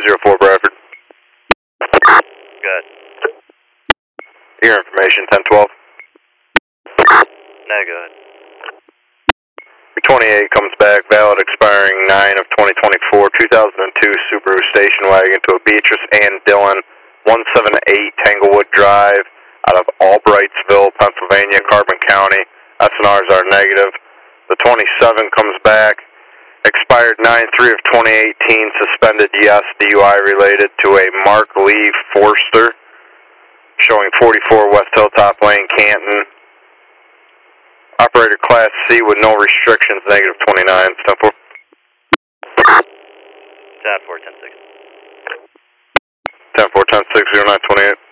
204 Bradford. Good. Your information, 1012. No, go ahead. 28 comes back, valid expiring 9 of 2024, 2002 Subaru station wagon to a Beatrice Ann Dillon, 178 Tanglewood Drive, out of Albrightsville, Pennsylvania, Carbon County. SNRs are negative. The 27 comes back, expired 9/3 of 2018, suspended yes, DUI related to a Mark Lee Forster, showing 44 West Hilltop Lane, Canton. Operator Class C with no restrictions, negative 29, step 4. 10-4, 10-6. 10-4, 10-6, 0928.